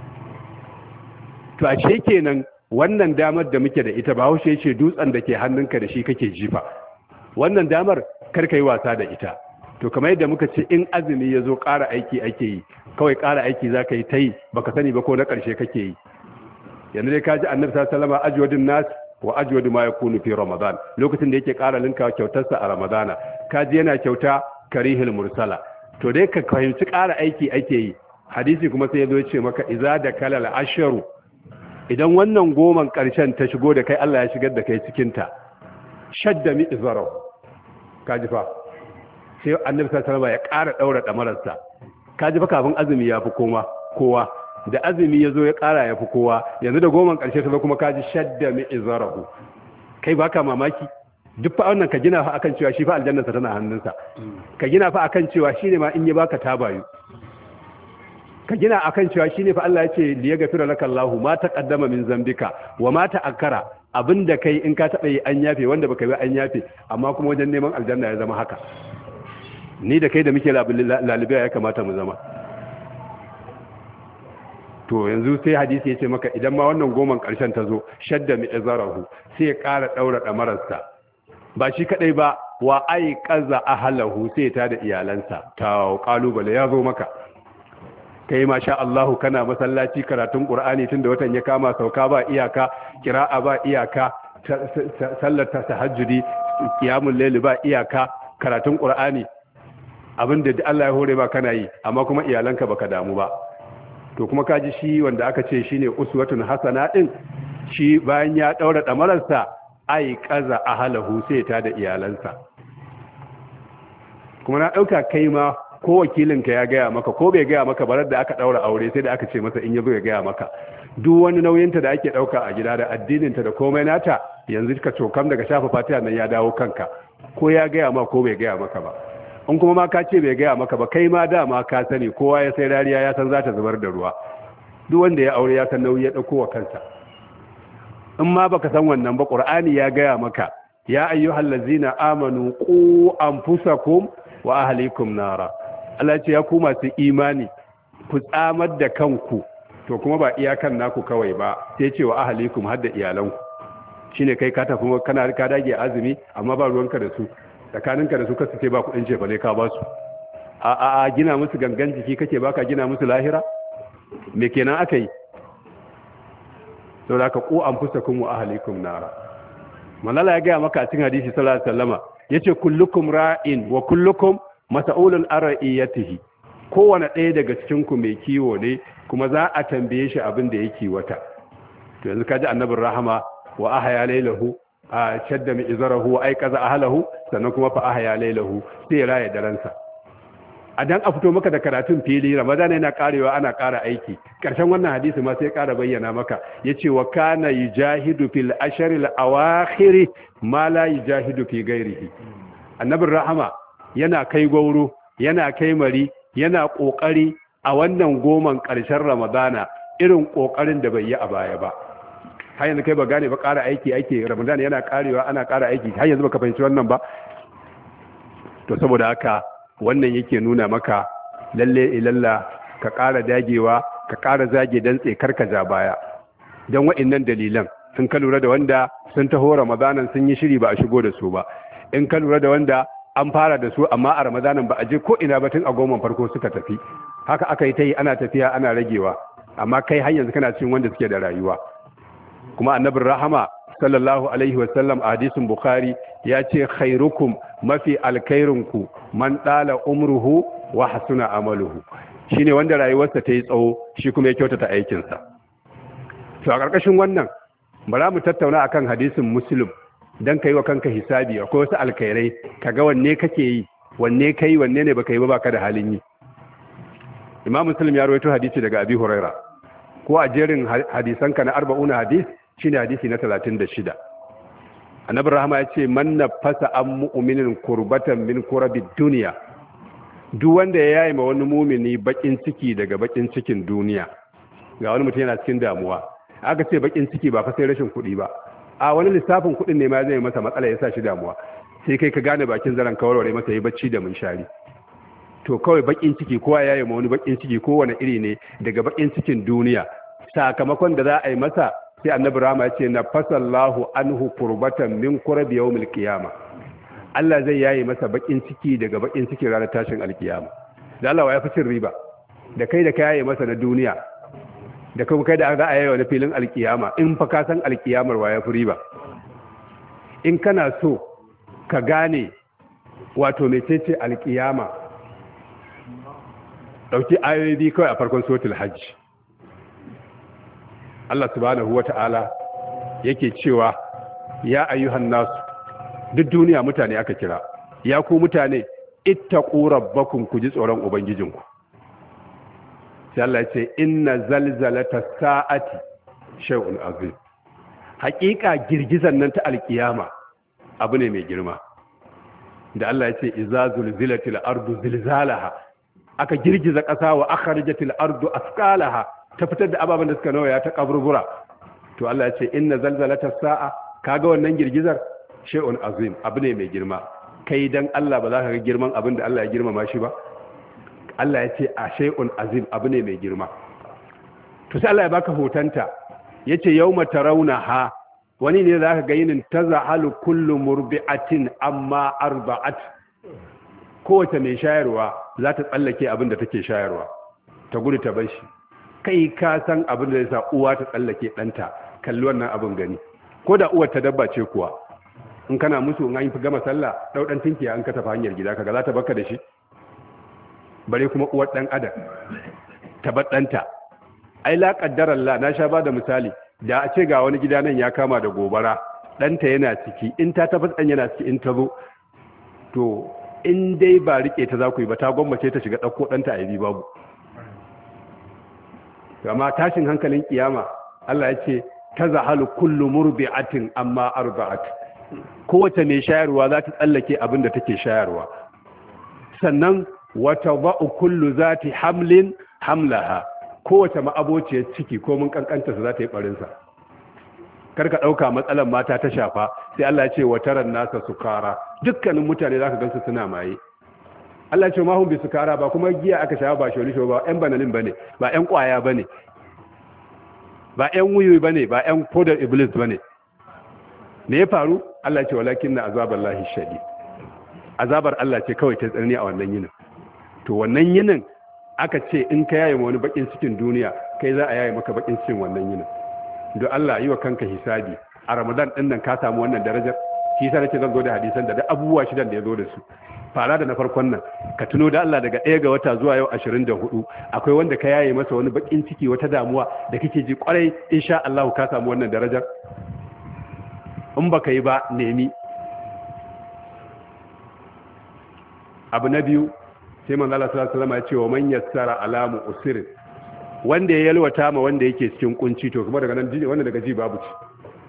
To ashe kenan wannan damar da muke da ita, Bahaushe ce dutsen da ke hannunka da shi kake jifa. Wannan damar kar ka yi wasa da ita. to kamar yadda muka ce in azumi ya zo ƙara aiki ake yi, kawai ƙara aiki za ka yi ta yi baka sani ba ko na ƙarshe kake yi. yanzu dai ka ji annabi sallallahu alaihi wasallam ajwadun nas wa ajwadu ma yakunu fi ramadan, lokacin da yake ƙara linka kyautarsa a ramadana, ka ji yana kyauta karihil mursala. to dai ka fahimci ƙara aiki ake yi. hadisi kuma sai ya zo ya ce maka iza da kalal asharu, idan wannan goman ƙarshen ta shigo da kai Allah ya shigar da kai cikin ta, shadda mi izarau, ka ji fa sai annabi sallallahu alaihi wasallam ya ƙara daura damararsa. ka ji fa kafin azumi ya fi kowa, da azumi ya zo ya ƙara ya fi kowa, yanzu da goman ƙarshe ta zo kuma ka ji shadda mi izarahu. kai baka mamaki duk fa wannan ka gina fa akan cewa shi fa aljannarsa tana hannunsa, ka gina fa akan cewa shine ma in ya baka tabayu, ka gina akan cewa shine fa Allah ya ce li yaghfira laka Allahu ma taqaddama min zambika wa ma ta'akkara, abinda kai in ka taba yi an yafe, wanda baka yi an yafe, amma kuma wajen neman aljanna ya zama haka. ni da kai da muke lalibiya ya kamata mu zama. to yanzu sai hadisi ya ce maka idan ma wannan goman karshen ta zo shadda mi izarahu, sai ya ƙara daura damararsa. ba shi kadai ba, wa ai qaza ahlahu, sai ta da iyalansa. ta kalubale ya zo maka, kai masha Allah kana masallaci karatun Qur'ani tunda watan ya kama, sauka ba iyaka, qira'a ba iyaka, sallar tahajjudi, qiyamul layl ba iyaka, karatun Qur'ani, abinda Allah ya hore ba kana yi, amma kuma iyalanka baka damu ba. to kuma kaji shi wanda aka ce shine uswatun hasana din, shi bayan ya daura damararsa ai qaza ahlahu, sai ta da iyalansa. kuma na dauka kai ma ko wakilinka ya gaya maka ko bai gaya maka barar da aka daura aure sai da aka ce masa in yazo ya gaya maka duk wani nauyinta da ake dauka a gida da addininta da komai nata, yanzu ka cokam daga shafa fatiha nan ya dawo kanka, ko ya gaya maka ko bai gaya maka ba. in kuma ma ka ce bai gaya maka ba, kai ma dama ka sani, kowa ya sai rariya ya san za ta zubar da ruwa. duk wanda ya aure ya san nauyi ya dauko wa kansa. in ma baka san wannan ba, Qur'ani ya gaya maka ya ayyuhallazina amanu qu anfusakum wa ahlikum nara. Allah ce ya ku masu imani ku tsamar da kanku, to kuma ba iyakan naku kawai ba, sai ce wa ahlikum har da iyalanku. shine kai ka tafi kana ka dage azumi amma ba ruwanka da su, tsakaninka da su kasu ce ba kudin ce bale ka ba su. a gina musu gangan jiki kake baka gina musu lahira, me kenan aka yi? saboda ka ku anfusakum wa ahlikum nara. malala ya ga maka a cikin hadisi sallallahu alaihi wasallama yace kullukum ra'in wa kullukum mas'ulun an ra'iyatihi, kowane ɗaya daga cikin ku mai kiwo ne kuma za a tambaye shi abin da yake wata. to yanzu kaji annabin rahama wa ahya laylahu a shadda mi izarahu wa aiqaza ahlahu, sannan kuma fa ahya laylahu, sai raya daransa. a dan a fito maka da karatun fili, Ramadan yana karewa ana ƙara aiki. Karshen wannan hadisi ma sai ƙara bayyana maka, yace wa kana yujahidu fil asharil awakhir ma la yujahidu fi ghairihi. annabin rahama yana kai gauro, yana kai mari, yana kokari a wannan goman ƙarshen Ramadana irin kokarin da bai yi a baya ba. har yanzu kai ba gane ba, ƙara aiki ake, Ramadan yana karewa ana ƙara aiki, har yanzu baka fahimci wannan ba. to saboda haka wannan yake nuna maka lalle ilalla ka ƙara dagewa, ka ƙara zage dantse, karka ja baya. don waɗannan dalilan in ka lura da wanda sun taho Ramadanan sun yi shiri ba a shigo da su ba, in ka lura da wanda an fara da su amma a Ramadanan ba a je ko ina ba, tun a goman farko suka tafi, haka aka yi ta yi ana tafiya ana ragewa, amma kai har yanzu kana cikin wanda suke da rayuwa. kuma annabin rahama sallallahu alaihi wasallam a hadisin Bukhari ya ce khairukum, mafi alkairinku, man dala umruhu wa hasuna amaluhu, shine wanda rayuwarsa ta yi tsawo shi kuma ya kyautata aikinsa. to a ƙarƙashin wannan bara mu tattauna akan hadisin Muslim dan kai wa kanka hisabi, akwai wasu alkairai kaga wanne kake yi, wanne kai, wanne ne baka yi ba, baka da halin yi. Imam Muslim ya rawaito hadisi daga Abi Huraira, ko a jerin hadisanka na 40 hadis shine hadisi na 36. annabi rahama ya ce man nafasa an mu'minin kurbatan min kurabid duniya, duk wanda ya yayi ma wani mumini bakin ciki daga bakin cikin duniya. ga wani mutum yana cikin damuwa, aka ce bakin ciki ba fa sai rashin kuɗi ba, a wani lissafin kuɗin ne ma zai masa matsala ya sa shi damuwa, sai kai ka gane bakin zaran kawarware masa yi bacci da munshari. to kawai bakin ciki, kowa yayi ma wani bakin ciki kowane iri ne daga bakin cikin duniya, sakamakon da za a yi masa sai annabi rama ya ce na fasallahu anhu kurbatan min kurabi yawmil qiyama, Allah zai yaye masa bakin ciki daga bakin cikin ranar tashin alkiyama. Da Allah ya fi cin riba da kai da yaye masa na duniya da kuma kai da za a yaye na filin alkiyama. In fa ka san alkiyamar wa ya fi riba. In kana so ka gane wato mecece alkiyama, dauki ayoyi biyu kawai a farkon suratul hajj. Allah subhanahu wata'ala yake cewa ya ayyuhan nasu, duk duniya mutane aka kira, ya ku mutane ittaqu rabbakum, ku ji tsoron ubangijinku. sai Allah ya ce inna zalzalata sa'ati shay'un azim. Hakika girgizan nan ta alkiyama abu ne mai girma. Da Allah ya ce iza zulzilatil ardu zilzalaha, aka girgiza ƙasa wa akhrajatil ardu asqalaha, ta fitar da ababen da suka nawaya ta kaburbura. To Allah ya ce inna zalzalata sa'a, kaga wannan girgizar shay'un azim, abu ne mai girma. Kai dan Allah ba za ka ga girman abin da Allah ya girmama shi ba. Allah ya ce a shay'un azim, abu ne mai girma. To sai Allah ya baka hotanta, yace yawma tarawnaha, wani ne za ka ga yinin tazahalu kullu murbi'atin amma arba'at. Kowace mai shayarwa za ta tsallake abin da take shayarwa, ta gudu ta bar shi. Kai ka san abin da zai sa uwa ta tsallake ɗanta, kalli wannan abin gani. Ko da uwar ta dabba ce kuwa, in kana musu in an fi gama sallah ɗau ɗan tinkiya an ka tafi hanyar gida, kaga za ta baka da shi. Bare kuma uwar ɗan adam ta bar ɗanta. Ai la qaddara Allah, na sha ba da misali, da a ce ga wani gida nan ya kama da gobara, ɗanta yana ciki, in ta tabbata ɗan yana ciki, in ta zo to in dai ba rike ta za ku yi ba, ta gwammace ta shiga ɗauko ɗanta a yi babu. Amma tashin hankalin kiyama Allah ya ce tazahalu kullu murbi'atin amma arba'at. Kowace mai shayarwa za ta tsallake abin da take shayarwa. Sannan wata ba'u kullu zati hamlin hamlaha, kowace ma'abociyar ciki ko mun kankanta su za ta yi barinsa. Karka ɗauka matsalar mata ta shafa, sai Allah ya ce wa taran nasa sukara, dukkanin mutane za ka gansu suna maye. Allah ya ce mahun bi sukara, ba kuma giya aka shafa, ba sholisho ba, ‘yan banalin ba ne, ba ‘yan ƙwaya ba ne, ba ‘yan wuyi ba ne, ba ‘yan fodar iblis ba ne. Me ya faru? Allah ya ce walakin na azabar lahi shaɗi. Azabar Allah ce kawai ta tsarni a wannan yinin. To wannan yinin aka ce in ka yaye wani bakin cikin duniya, kai za a yaye maka bakin cikin wannan yinin. Don Allah yi wa kanka hisabi, a Ramadan ɗin nan ka samu wannan darajar. Shi sa nake zan zo da hadisan da abubuwa shidan da ya zo da su. Fara da na farkon nan, ka tuno da Allah daga 1 ga wata zuwa yau 24, akwai wanda ka yaye masa wani bakin ciki, wata damuwa da kake ji kwarai, insha Allah ka samu wannan darajar. In baka yi ba, nemi. Abu na biyu, sai manzo Allah sallallahu alaihi wasallam ya ce wa man yassara alamu usir, wanda ya yalwata ma wanda yake cikin kunci, to kuma daga nan wanda daga ji babu ci.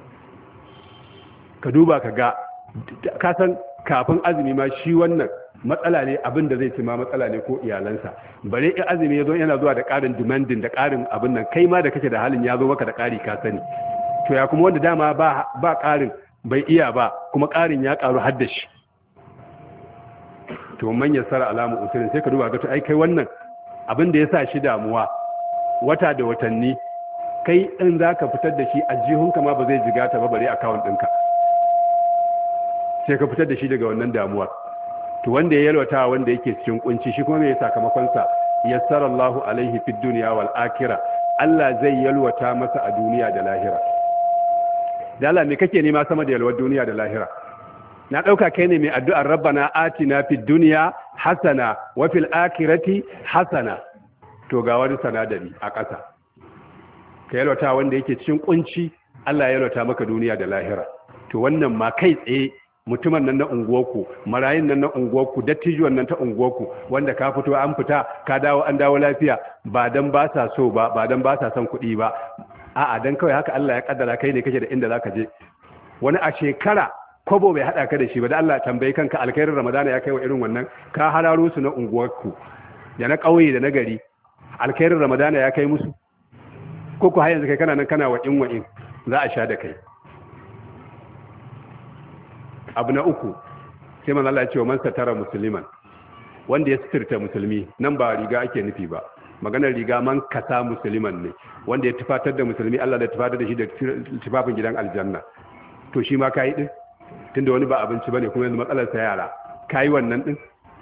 Ka duba ka ga, ka san kafin azumi ma shi wannan matsala ne, abin da zai ci ma matsala ne ko iyalansa. Bare in azumi ya zo yana zuwa da ƙarin demanding da ƙarin abin nan, kai ma da kake da halin ya zo maka da ƙari ka sani. To ya kuma wanda dama ba ƙarin bai iya ba, kuma ƙarin ya ƙaru har da shi. To man yassara alamu usirin, sai ka duba ga to ai kai wannan abin da ya sa shi damuwa wata da watanni, kai in za ka fitar da shi a jihunka ma ba zai jigata ba, bare account ɗinka. Sai ka fitar da shi daga wannan damuwar. To wanda ya yalwata wanda yake cikin kunci, shi kuma mai sakamakonsa yassara Allahu alaihi fid dunya wal akhirah, Allah zai yalwata masa a duniya da lahira. Da Allah me kake nema sama da yalwar duniya da lahira? Na dauka kai ne mai addu'ar rabbana atina fid dunya hasana wa fil akhirati hasana. To ga wani sanadari a ƙasa, ka yalwata wanda yake cikin kunci, Allah ya yalwata maka duniya da lahira. To wannan ma kai tsaye mutumin nan na unguwarku, marayin nan na unguwarku, dattijuwan nan ta unguwarku, wanda ka fito an fita, ka dawo an dawo lafiya, ba dan ba sa so ba, ba dan ba sa son kuɗi ba, a'a dan kawai haka Allah ya kaddara kai ne kake da inda zaka je. Wani a shekara kobo bai hada ka da shi ba, da Allah tambayi kanka alkhairin Ramadana ya kai wa irin wannan, ka hararo su na unguwarku da na ƙauye da na gari, alkhairin Ramadana ya kai musu, ko ku har yanzu kai kana nan kana wa'in za a sha da kai. Abu na uku, sai man Allah ya ce wa man satara musliman, wanda ya sitirta musulmi, nan ba riga ake nufi ba, maganar riga man kasa musliman ne, wanda ya tufatar da musulmi, Allah da tufatar da shi da tufafin gidan aljanna. To shi ma kai din tunda wani ba abinci bane kuma yanzu matsalar sa yara kai wannan din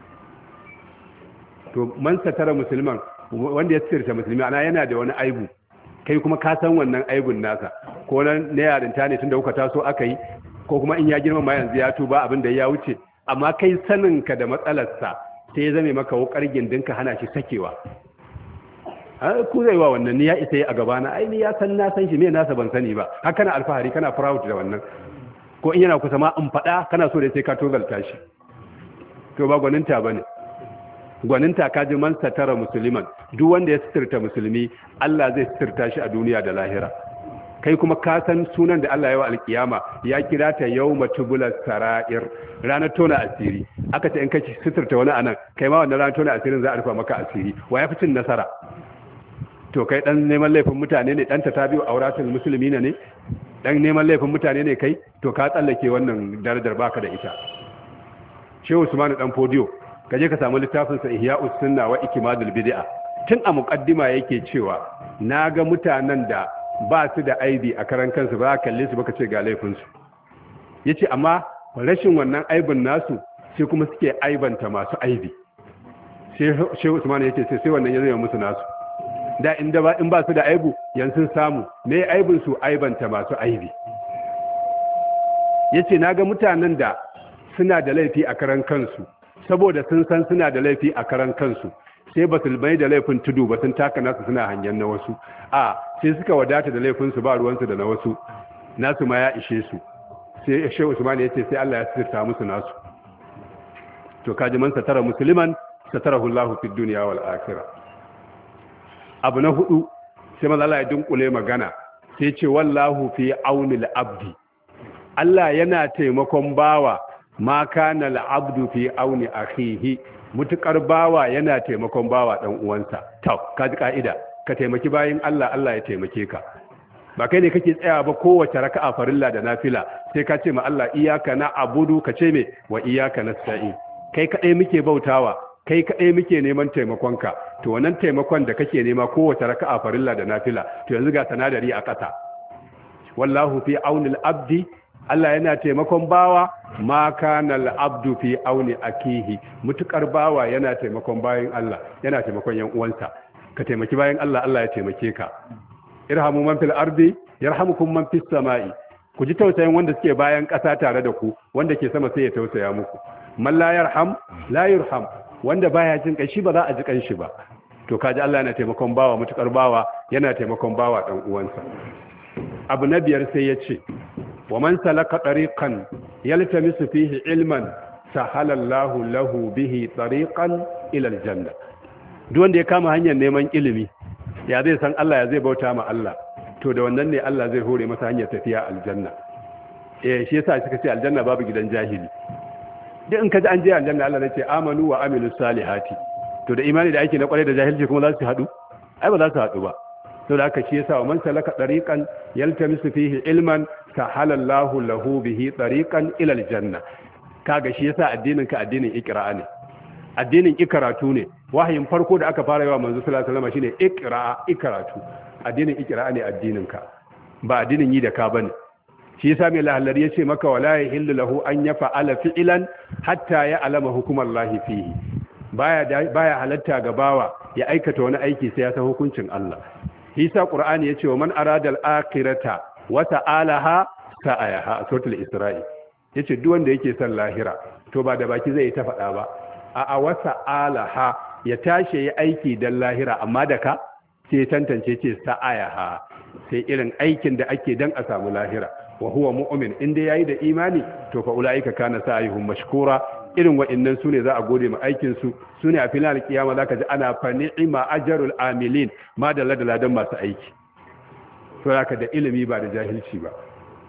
to man satara musulman wanda ya sirta musulmi ana yana da wani aibu kai kuma ka san wannan aibun nasa ko nan ne yarinta ne tunda kuka taso aka yi ko kuma in ya girma ma yanzu ya tuba abin da ya wuce amma kai saninka da matsalarsa sai ya zame maka wukar gindinka hana shi sakewa ku zai wa wannan ni ya isa yi a gabana ai ni ya san na san shi me nasa ban sani ba haka kana alfahari kana proud da wannan ko in yana kusa ma in faɗa kana so da sai ka tozalta shi to ba gwaninta bane gwaninta ka ji man satara musulman duk wanda ya sitirta musulmi Allah zai sitirta shi a duniya da lahira kai kuma ka san sunan da Allah ya wa alkiyama ya kira ta yawma tubulas sara'ir ranar tona asiri aka ce in ka sitirta wani anan kai ma wannan ranar tona asirin za a rufa maka asiri wa ya fi cin nasara to kai dan neman laifin mutane ne dan ta biyo auratul muslimina ne dan neman laifin mutane ne kai to ka tsallake wannan darajar baka da ita Shehu Usman dan Fodiyo kaje ka samu littafin sa Ihya'us Sunna wa Ikmadul Bid'a tun a muqaddima yake cewa naga mutanen da ba su da aibi a karan kansu ba kalle su baka ce ga laifin su yace amma rashin wannan aibin nasu sai kuma suke aibanta masu aibi sai Shehu Usman yace sai wannan ya zama musu nasu da inda ba in ba su da aibu yan sun samu me aibin su aibanta masu aibi yace naga mutanen da suna da laifi a karan kansu saboda sun san suna da laifi a karan kansu sai ba su mai da laifin tudu ba sun taka nasu suna hangen na wasu sai suka wadata da laifinsu ba ruwansu da na wasu nasu ma ya ishe su sai Shehu Usman ya ce sai Allah ya sirta musu nasu to kaji man satara musliman satarahu Allahu fid dunya wal akhirah abu na hudu sai manzo Allah ya dunkule magana sai ce wallahu fi aunil abdi Allah yana taimakon bawa ma kana al-abdu fi auni akhihi mutukar bawa yana taimakon bawa dan uwansa to kaji kaida ka taimaki bayin Allah Allah ya taimake ka ba kai ne kake tsaya ba kowace raka'a farilla da nafila sai ka ce ma Allah iyyaka na'budu ka ce me wa iyyaka nasta'in kai kadai muke bautawa kai kadai muke neman taimakonka to wannan taimakon da kake nema kowace raka'a farilla da nafila to yanzu ga sanadari a kasa wallahu fi aunil abdi Allah yana taimakon bawa ma kana al-abdu fi auni akihi mutukar bawa yana taimakon bayin Allah yana taimakon yan uwansa ka taimaki bayin Allah Allah ya taimake ka irhamu man fil ardi yarhamukum man fis samai ku ji tausayin wanda suke bayan ƙasa tare da ku wanda ke sama sai ya tausaya muku man la yarham la yurham wanda baya jin kai shi ba za a ji kan shi ba to kaji Allah yana taimakon bawa mutukar bawa yana taimakon bawa dan uwansa abu na biyar sai ya ce wa man salaka tariqan yaltamisu fihi ilman sahala Allahu lahu bihi tariqan ila aljanna duk wanda ya kama hanyar neman ilimi ya zai san Allah ya zai bauta ma Allah to da wannan ne Allah zai hore masa hanyar tafiya aljanna shi yasa suka ce aljanna babu gidan jahili duk in ka ji an je aljanna Allah ne ce amanu wa amilus salihati to da imani da aiki na kwarai da jahilci kuma za su haɗu ai ba za su haɗu ba to da haka shi yasa man salaka tariqan yaltamisu fihi ilman sahala Allahu lahu bihi tariqan ila aljanna kaga shi yasa addinin ka addinin iqra ne addinin ikaratu ne wahayin farko da aka fara yawa manzo sallallahu alaihi wasallam shine ikaratu addinin iqra ne addinin ka ba addinin yi da ka bane shi yasa mai lahallari yace maka wala yahillu lahu an yaf'ala fi'lan hatta ya'lama hukumallahi fihi baya halatta ga bawa ya aikata wani aiki sai ya san hukuncin Allah Isa Qur'ani yace wa man arada al-akhirata wa ta'alaha sa'ayaha suratul Isra'i yace duk wanda yake son lahira to ba da baki zai ta faɗa ba a wasa alaha ya tashi ya aiki dan lahira amma da ka sai tantance ce sa'ayaha sai irin aikin da ake dan a samu lahira wa huwa mu'min inda yayi da imani to fa ulaika kana sa'ihum mashkura irin wa'annan sune za a gode ma aikin su sune a filal kiyama zaka ji ana fa ni'ma ajrul amilin ma da ladan masu aiki to zaka da ilimi ba da jahilci ba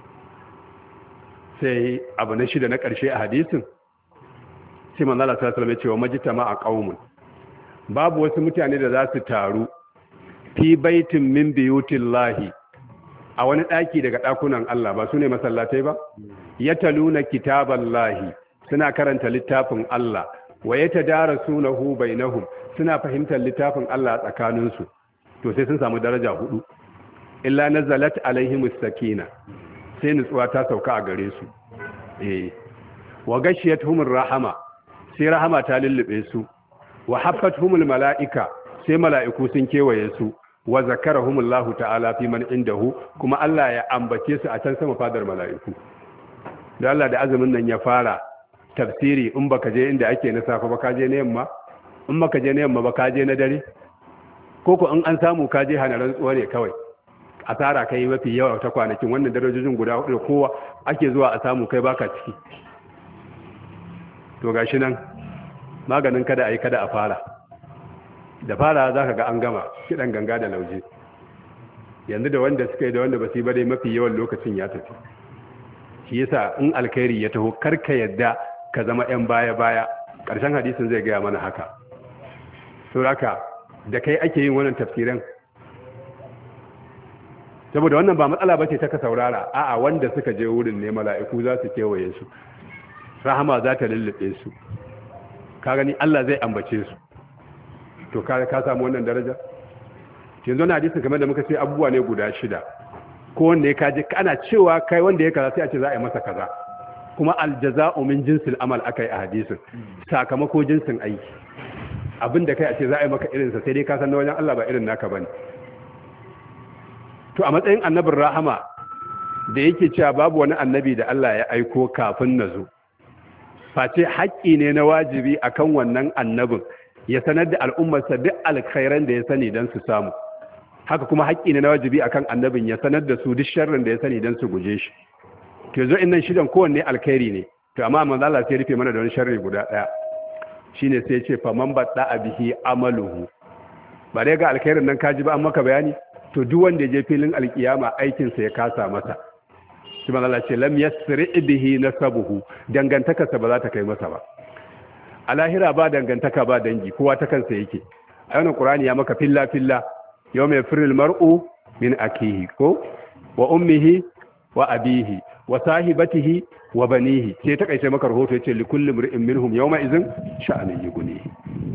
sai abu na shida na karshe a hadisin sai manzo Allah sallallahu alaihi wasallam ya ce wa majtama a qaumun babu wasu mutane da za su taru fi baitin min biyutillahi a wani daki daga dakunan Allah ba sune masallatai ba yataluna kitaballahi suna karanta littafin Allah wa yatadarasunahu bainahum suna fahimtar littafin Allah tsakaninsu to sai sun samu daraja 4 illa nazalat alaihimus sakina sai nutsuwa ta sauka a gare su wa gashiyatuhumur rahama sai rahama ta lullube su wa haffatuhumul mala'ika sai mala'iku sun kewaye su wa zakarahumullahu ta'ala fi man indahu kuma Allah ya ambace su a can sama fadar mala'iku da Allah da azumin nan ya fara tafsiri in baka je inda ake na safa ba ka je na yamma in baka je na yamma ba ka je na dare koko in an samu ka je hana rantsuwa ne kawai asara kai mafi yawa ta kwanakin wannan darajojin guda hudu kowa ake zuwa a samu kai baka ciki to gashi nan maganin kada a yi kada a fara da fara za ka ga an gama kiɗan ganga da lauje yanzu da wanda suka yi da wanda ba su yi ba dai mafi yawan lokacin ya tafi shi yasa in alkhairi ya taho karka yadda ka zama yan baya-baya ƙarshen hadisin zai gaya mana haka sauraka da kai ake yin wannan tafsiran saboda wannan ba matsala ba ce ta ka saurara a'a wanda suka je wurin ne mala'iku za su kewaye su rahama za ta lullube su ka gani Allah zai ambace su to ka samu wannan daraja yanzu na hadisin kamar da muka ce abubuwa ne guda 6 ko wanda ya kaje kana cewa kai wanda ya kaza sai a ce za a yi masa kaza kuma aljaza'u min jinsil amal akai a hadisin sakamako jinsin aiki abinda kai a ce za a yi maka irin sa sai dai ka san na wajen Allah ba irin naka bane to a matsayin annabin rahama da yake cewa babu wani annabi da Allah ya aiko kafin nazo face haƙƙi ne na wajibi akan wannan annabin ya sanar da al'ummarsa duk alkhairan da ya sani don su samu haka kuma haƙƙi ne na wajibi akan annabin ya sanar da su duk sharrin da ya sani don su guje shi to zo innan shidan kowanne alkhairi ne to amma manzo Allah sai rufe mana da wani sharri guda daya shine sai ya ce fa man badda bihi amaluhu ba dai ga alkhairin nan kaji ba an maka bayani to duk wanda ya je filin alkiyama aikin sa ya kasa masa shi manzo Allah ce lam yasri bihi nasabuhu dangantakarsa ba za ta kai masa ba a lahira ba dangantaka ba dangi kowa ta kansa yake a wannan qur'ani ya maka filla filla yawma yafirul mar'u min akihi ko wa ummihi wa abihi wa sahibatihi wa banihi sai ta kaice maka rahoto yace likulli mar'in minhum yawma idhin sha'anin yughnihi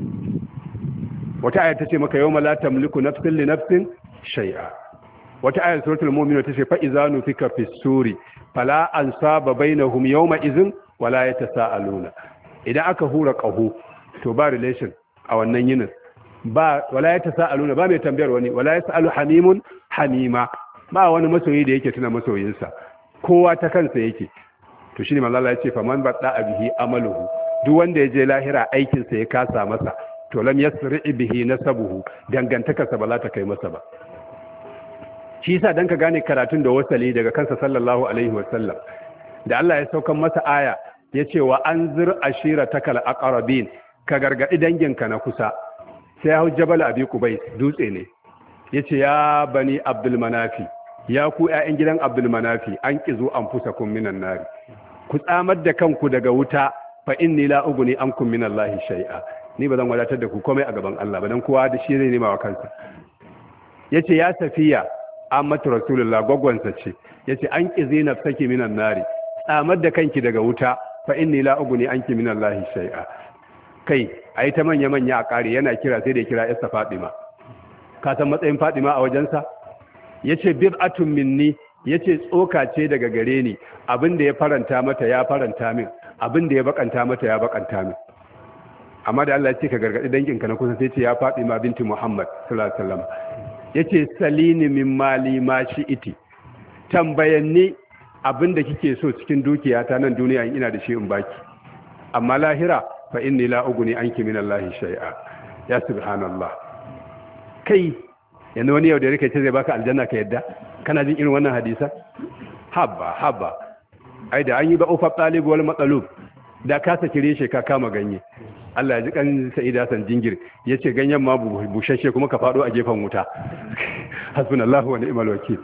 wata aya tace maka yawma la tamliku nafsun li nafsin shay'a wata aya suratul mu'minun tace fa idza nufika fis suri fala ansaba bainahum yawma idhin wala yatasaaluna idan aka hura ƙaho to ba relation a wannan yinin ba wala ya tasa'aluna ba mai tambayar wani wala ya sa'alu hamimun hamima ba wani masoyi da yake tuna masoyinsa kowa ta kansa yake to shine manzo Allah ya ce faman badda bihi amaluhu duk wanda ya je lahira aikin sa ya kasa masa to lam yasri bihi nasabuhu dangantakarsa ba za ta kai masa ba shi yasa dan ka gane karatun da wasali daga kansa sallallahu alaihi wasallam da Allah ya saukan masa aya ya ce wa an zir ashira takal aqrabin ka gargadi danginka na kusa sai hau jabal abi kubai dutse ne yace ya bani abdul manafi ya ku ƴaƴan gidan abdul manafi an kizo an fusakum minan nari ku tsamar da kanku daga wuta fa inni la ugni ankum minallahi shay'a ni bazan wadatar da ku komai a gaban Allah ba dan kowa da shi zai nema wa kansa yace ya safiya ammatu rasulullah gogwansa ce yace an kizi nafsaki minan nari tsamar da kanki daga wuta fa inni la ugni anki min Allah shay'a kai ayi ta manya manya a kare yana kira sai da kira Isa Fatima ka san matsayin Fatima a wajensa yace bid'atun minni yace tsoka ce daga gare ni abinda ya faranta mata ya faranta min abinda ya bakanta mata ya bakanta min amma da Allah ya ce ka gargadi danginka na kusa sai ce ya Fatima binti Muhammad sallallahu alaihi wasallam yace salini min mali ma shi'iti tambayanni abinda kike so cikin dukiyata nan duniya ina da shi in baki amma lahira fa inni la ugni anki min Allah shay'a ya subhanallah kai yanzu wani yau da rike ce zai baka aljanna ka yadda kana jin irin wannan hadisa haba ai da an yi ba ufa talib wal matalub da ka saki reshe ka kama ganye Allah ya ji kan Sa'ida San Jingir yace ganyen ma bushashe kuma ka fado a gefen wuta hasbunallahu wa ni'mal wakeel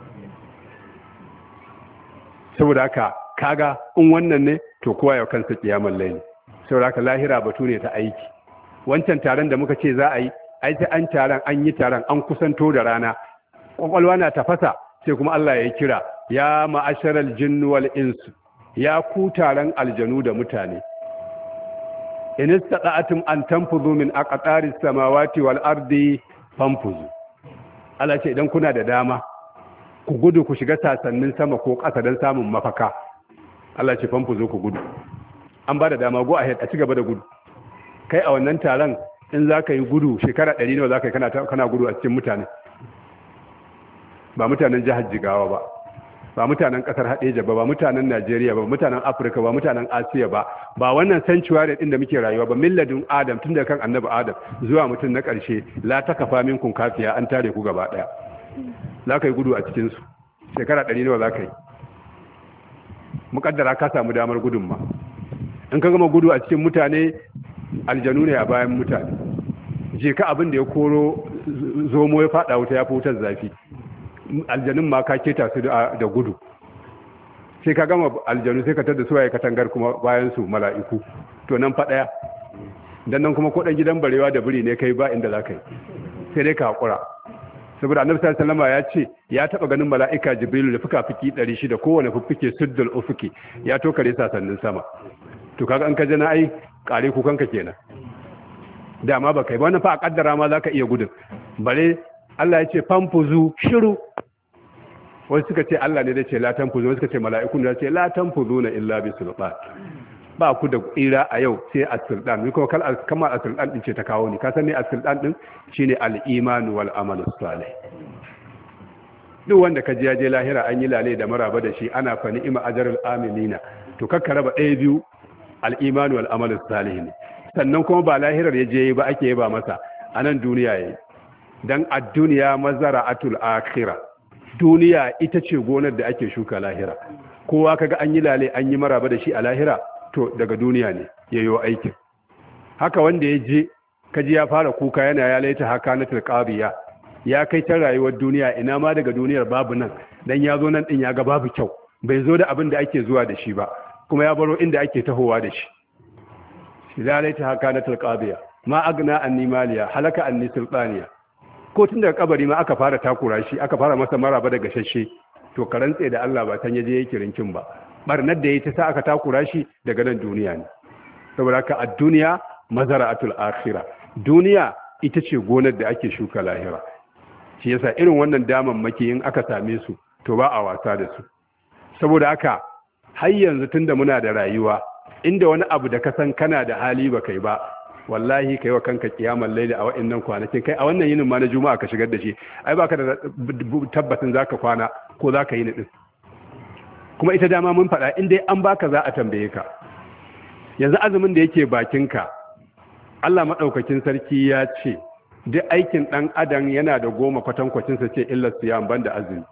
saboda haka kaga in wannan ne to kowa ya kansa kiyamar laili saboda haka lahira batu ne ta aiki wancan taron da muka ce za a yi ai sai an taron an yi taron an kusanto da rana kwakwalwa na tafasa sai kuma Allah ya kira ya ma'asharal jinni wal ins ya ku taron aljanu da mutane in istata'tum an tanfudu min aqtaris samawati wal ardi fanfuzu Allah ce idan kuna da dama ku gudu ku shiga sasannin sama ko ƙasa don samun mafaka Allah ce famfu zo ku gudu, an ba da dama go ahead a ci gaba da gudu. Kai a wannan taron in za ka yi gudu shekara 100 nawa za ka yi kana gudu a cikin mutane, ba mutanen jihar Jigawa ba, ba mutanen kasar Hadeja ba mutanen Najeriya ba mutanen Afirka ba mutanen Asiya ba wannan sanctuary din da muke rayuwa ba, milladun Adam tun da kan annabi Adam zuwa mutum na ƙarshe, la takafa minkum kafiya, an tare ku gaba daya. Za ka yi gudu a cikin su shekara 100 nawa za ka yi, muƙaddara ka samu damar gudun ma. In ka gama gudu a cikin mutane, aljanu ne a bayan mutane, je ka abin da ya koro zomo ya fada wuta ya fi wutar zafi, aljanun ma ka keta su da gudu. Sai ka gama aljanu sai ka tada suwaye katangar kuma bayan su mala'iku, to nan fa daya. Dan nan kuma ko dan gidan barewa da biri ne kai ba inda za ka yi, sai dai ka hakura. Saboda annabi sallallahu alaihi wasallam ya ce ya taba ganin mala'ika Jibrilu da fuka-fuki 600, kowane fuffuke suddul ufuki, ya tokare sasannin sama. To kaga an ka jana ai kare kukanka kenan, dama ba kai ba, wannan fa a kaddara ma zaka iya gudun. Bare Allah ya ce famfuzu shiru, wasu suka ce Allah ne da ce la tanfuzu, wasu suka ce mala'iku ne da ce la tanfuzuna illa bi sultan, ba ku da tsira a yau sai as-sultan. Ni kuma kamar as-sultan din ce ta kawo ni, ka san ne as-sultan din shine al-iman wal amal salih. Duk wanda ka ji ya je lahira an yi lale da maraba da shi, ana fa ni'ima ajrul amilina, to kakka raba ɗaya biyu, al-iman wal amal salih ne. Sannan kuma ba lahirar ya je ba ake ba masa, a nan duniya yayi. Dan ad-dunya mazara'atul akhirah, duniya ita ce gonar da ake shuka lahira. Kowa kaga an yi lale an yi maraba da shi a lahira, to daga duniya ne yayo aikin. Haka wanda ya je kaji ya fara kuka yana ya laita haka na tilqabiya, ya kai ta rayuwar duniya, ina ma daga duniyar babu nan, dan ya zo nan din ya ga babu kyau, bai zo da abin da ake zuwa da shi ba, kuma ya baro inda ake tahowa da shi. Ya laita haka na tilqabiya ma agna anni maliya halaka anni sultaniya. Ko tun daga kabari ma aka fara takura shi, aka fara masa maraba daga shashe, to karantse da Allah ba tan yaje yake rinkin ba, barnar da yayi ta sa aka takura shi daga nan duniya ne. Saboda haka a duniya mazara'atul akhirah, duniya ita ce gonar da ake shuka lahira. Shi yasa irin wannan damammaki in aka same su to ba a wasa da su. Saboda haka har yanzu tunda muna da rayuwa, inda wani abu da ka san kana da hali ba kai ba, wallahi kai wa kanka kiyamar laili a wa'annan kwanakin. Kai a wannan yinin ma na juma'a ka shigar da shi, ai baka da tabbacin zaka kwana ko zaka yi din. Kuma ita dama mun faɗa in dai an baka za a tambaye ka. Yanzu azumin da yake bakinka, Allah madaukakin sarki ya ce duk aikin dan adam yana da 10 kwatankwacin sa, ce illa siyam banda azumi.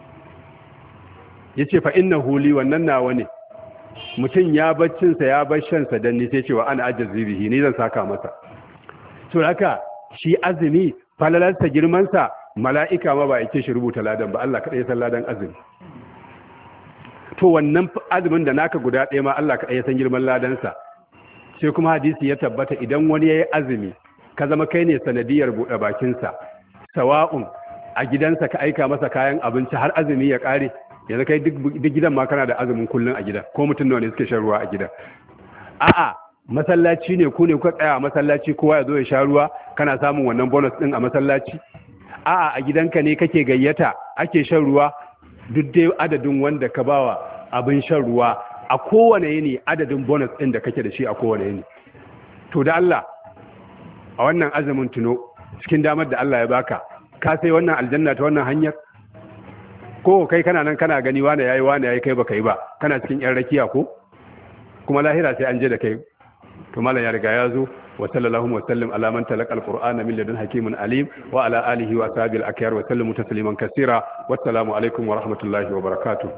Yace fa innahu li, wannan nawa ne. Mutum ya baccinsa ya bar shansa dan ni, sai cewa ana ajazi bihi, ni zan saka masa. To haka shi azumi falalarsa girmansa, mala'ika ma ba yake shi rubuta ladan ba, Allah kadai ya san ladan azumi. To wannan azumin da naka guda ɗaya ma Allah kadai ya san girman ladansa. Sai kuma hadisi ya tabbata idan wani yayi azumi, ka zama kai ne sanadiyar buɗe bakinsa, sawa'un a gidansa ka aika masa kayan abinci har azumi ya ƙare, yanzu kai duk gidan ma kana da azumin kullun a gida, ko mutum nawa ne suke shan ruwa a gida. A'a masallaci ne, ku ne kuka tsaya a masallaci kowa ya zo ya sha ruwa, kana samun wannan bonus din a masallaci. A'a a gidanka ne kake gayyata ake shan ruwa, duk dai adadin wanda ka bawa abin shan ruwa a kowane yini, adadin bonus din da kake da shi a kowane yini. To da Allah a wannan azumin tuno cikin damar da Allah ya baka, ka sai wannan aljanna ta wannan hanyar? Ko kai kana nan kana gani wane yayi kai baka yi ba, kana cikin yan rakiya ko? Kuma lahira sai an je da kai. To mallan ya riga ya zo. Wa sallallahu wa sallam ala man talaqa alqur'ana min ladun hakimin alim wa ala alihi wa sahbihi al-akyar wa sallamu tasliman kaseera. Wassalamu alaikum wa rahmatullahi wa barakatuh.